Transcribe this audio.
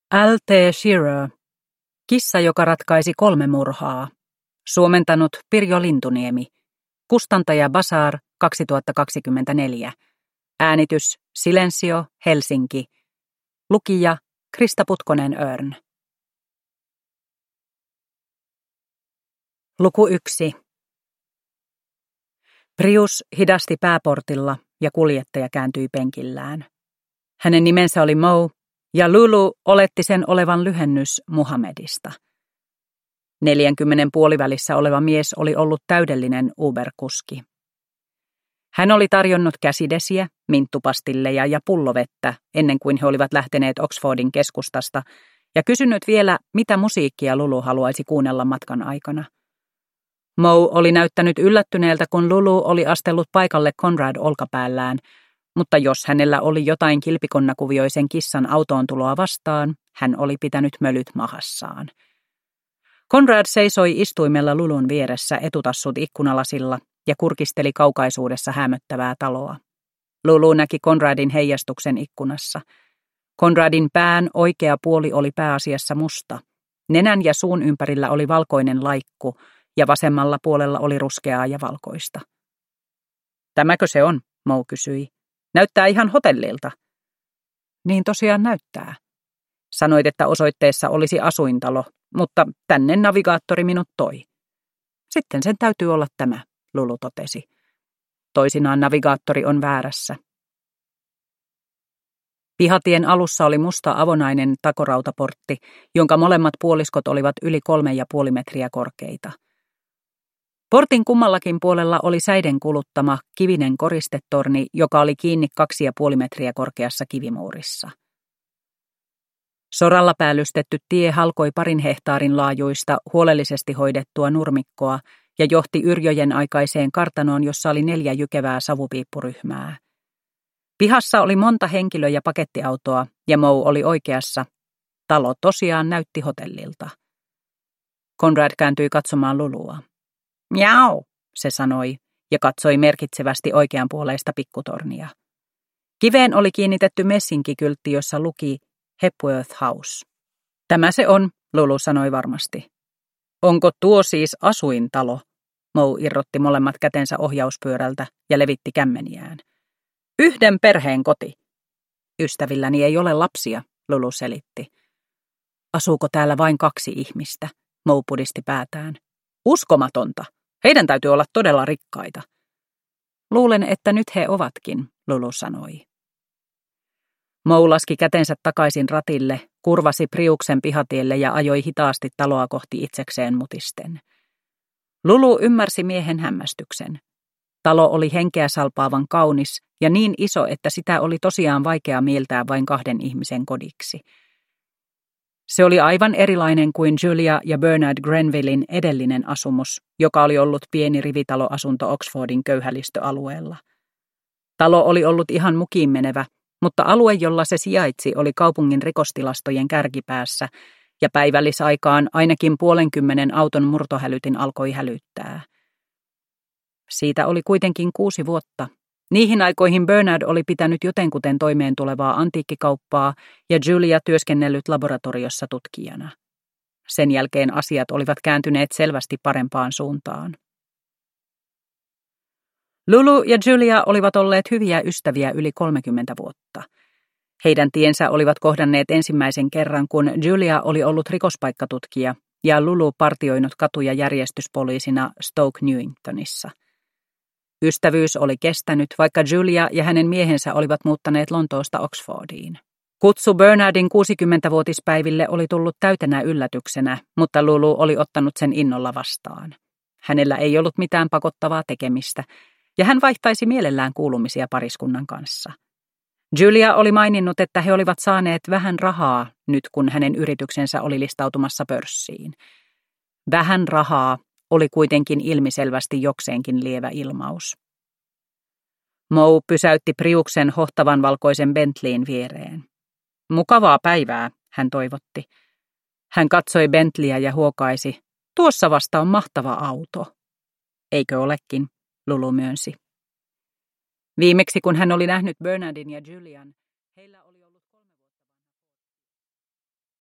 Al.T. Shearer. Kissa, joka ratkaisi 3 murhaa. Suomentanut Pirjo Lintuniemi. Kustantaja Bazar 2024. Äänitys Silensio, Helsinki. Lukija Krista Putkonen-Örn. Luku 1. Prius hidasti pääportilla ja kuljettaja kääntyi penkillään. Hänen nimensä oli Mo, ja Lulu oletti sen olevan lyhennys Muhammedista. 40 puolivälissä oleva mies oli ollut täydellinen Uber-kuski. Hän oli tarjonnut käsidesiä, minttupastilleja ja pullovettä ennen kuin he olivat lähteneet Oxfordin keskustasta ja kysynyt vielä, mitä musiikkia Lulu haluaisi kuunnella matkan aikana. Mo oli näyttänyt yllättyneeltä, kun Lulu oli astellut paikalle Conrad olkapäällään, mutta jos hänellä oli jotain kilpikonnakuvioisen kissan autoon tuloa vastaan, hän oli pitänyt mölyt mahassaan. Conrad seisoi istuimella Lulun vieressä, etutassut ikkunalasilla, ja kurkisteli kaukaisuudessa hämöttävää taloa. Lulu näki Conradin heijastuksen ikkunassa. Conradin pään oikea puoli oli pääasiassa musta. Nenän ja suun ympärillä oli valkoinen laikku, ja vasemmalla puolella oli ruskeaa ja valkoista. Tämäkö se on? Mo kysyi. Näyttää ihan hotellilta. Niin tosiaan näyttää. Sanoit, että osoitteessa olisi asuintalo, mutta tänne navigaattori minut toi. Sitten sen täytyy olla tämä, Lulu totesi. Toisinaan navigaattori on väärässä. Pihatien alussa oli musta avonainen takorautaportti, jonka molemmat puoliskot olivat yli 3,5 metriä korkeita. Portin kummallakin puolella oli säiden kuluttama kivinen koristetorni, joka oli kiinni 2,5 metriä korkeassa kivimuurissa. Soralla päällystetty tie halkoi 2 hehtaarin laajuista, huolellisesti hoidettua nurmikkoa ja johti Yrjöjen aikaiseen kartanoon, jossa oli 4 jykevää savupiippuryhmää. Pihassa oli monta henkilö- ja pakettiautoa, ja Mo oli oikeassa. Talo tosiaan näytti hotellilta. Conrad kääntyi katsomaan Lulua. Miau, se sanoi, ja katsoi merkitsevästi oikeanpuoleista pikkutornia. Kiveen oli kiinnitetty messinkikyltti, jossa luki Hepworth House. Tämä se on, Lulu sanoi varmasti. Onko tuo siis asuintalo? Mo irrotti molemmat kätensä ohjauspyörältä ja levitti kämmeniään. 1 perheen koti. Ystävilläni ei ole lapsia, Lulu selitti. Asuuko täällä vain 2 ihmistä? Mo pudisti päätään. Uskomatonta. Heidän täytyy olla todella rikkaita. Luulen, että nyt he ovatkin, Lulu sanoi. Mo laski kätensä takaisin ratille, kurvasi Priuksen pihatielle ja ajoi hitaasti taloa kohti itsekseen mutisten. Lulu ymmärsi miehen hämmästyksen. Talo oli henkeä salpaavan kaunis ja niin iso, että sitä oli tosiaan vaikea mieltää vain 2 ihmisen kodiksi. Se oli aivan erilainen kuin Julia ja Bernard Grenvillein edellinen asumus, joka oli ollut pieni rivitaloasunto Oxfordin köyhälistöalueella. Talo oli ollut ihan mukiin menevä, mutta alue, jolla se sijaitsi, oli kaupungin rikostilastojen kärkipäässä, ja päivällisaikaan ainakin 50 auton murtohälytin alkoi hälyttää. Siitä oli kuitenkin 6 vuotta. Niihin aikoihin Bernard oli pitänyt jotenkuten toimeen tulevaa antiikkikauppaa ja Julia työskennellyt laboratoriossa tutkijana. Sen jälkeen asiat olivat kääntyneet selvästi parempaan suuntaan. Lulu ja Julia olivat olleet hyviä ystäviä yli 30 vuotta. Heidän tiensä olivat kohdanneet ensimmäisen kerran, kun Julia oli ollut rikospaikkatutkija ja Lulu partioinut katuja järjestyspoliisina Stoke Newingtonissa. Ystävyys oli kestänyt, vaikka Julia ja hänen miehensä olivat muuttaneet Lontoosta Oxfordiin. Kutsu Bernardin 60-vuotispäiville oli tullut täytenä yllätyksenä, mutta Lulu oli ottanut sen innolla vastaan. Hänellä ei ollut mitään pakottavaa tekemistä, ja hän vaihtaisi mielellään kuulumisia pariskunnan kanssa. Julia oli maininnut, että he olivat saaneet vähän rahaa nyt, kun hänen yrityksensä oli listautumassa pörssiin. Vähän rahaa oli kuitenkin ilmiselvästi jokseenkin lievä ilmaus. Mo pysäytti Priuksen hohtavan valkoisen Bentleyin viereen. Mukavaa päivää, hän toivotti. Hän katsoi Bentleyä ja huokaisi, tuossa vasta on mahtava auto. Eikö olekin, Lulu myönsi. Viimeksi kun hän oli nähnyt Bernardin ja Julian, heillä